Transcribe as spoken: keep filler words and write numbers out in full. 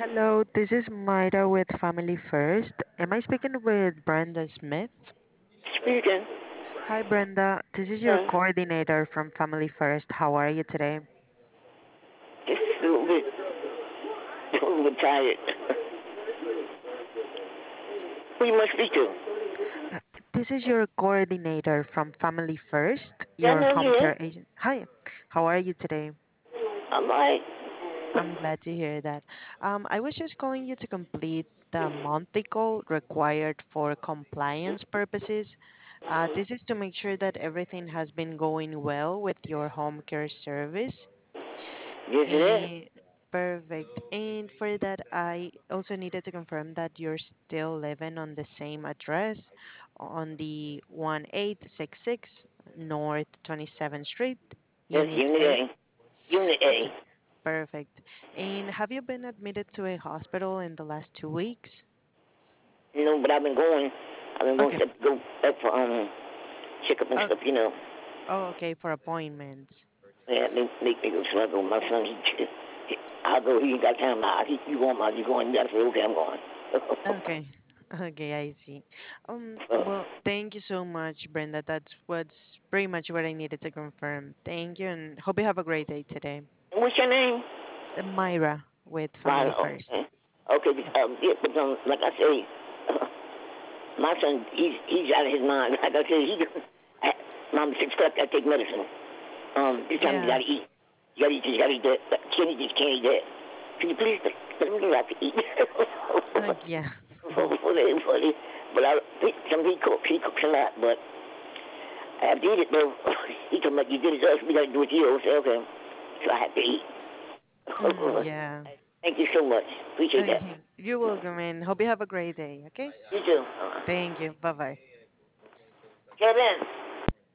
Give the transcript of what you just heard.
Hello, this is Myra with Family First. Am I speaking with Brenda Smith? Speaking. Hi, Brenda. This is your Uh, coordinator from Family First. How are you today? just a little bit, a little bit tired. Who you must speak to? Uh, This is your coordinator from Family First, Yeah, I your know home you. care agent. Hi, how are you today? I'm like, I'm glad to hear that. Um, I was just calling you to complete the monthly goal required for compliance purposes. Uh, this is to make sure that everything has been going well with your home care service. yes it is. And perfect. And for that, I also needed to confirm that you're still living on the same address on the one eight six six North twenty-seventh Street, Yes, Unit Unit A. A. Unit A. Okay, perfect. And have you been admitted to a hospital in the last two weeks? You know, but I've been going. I've been going Okay. to go back for um checkup and Oh, stuff. You know. oh okay, for appointments. Yeah, they make me go. So I go. My son, he, he I go. He ain't got time. I, he, you going? I, you going? You got to say, okay, I'm going. Okay. Okay, I see. Um, So, well, thank you so much, Brenda. That's what's pretty much what I needed to confirm. Thank you, and hope you have a great day today. what's your name? Uh, Myra with Fine. Family First. Okay. Okay. Yep. Um, yeah, but um, like I say, my son, he's he's out of his mind. Like I said, he at mom six o'clock I take medicine. Um, this time you Yeah. gotta eat. You gotta eat. You gotta eat that. But can't eat this. Can't eat that. Can you please let let me get out to eat? Uh, yeah. for, for the, for the, but I, he, some he cooks. He cooks a lot. But I have to eat it though. He told me you did it to us. We gotta do it to you. I said okay. So I have to eat. Mm, yeah. Thank you so much. Appreciate that. Okay. You're welcome, and hope you have a great day. Okay. You too. Thank you. Bye bye. Kevin.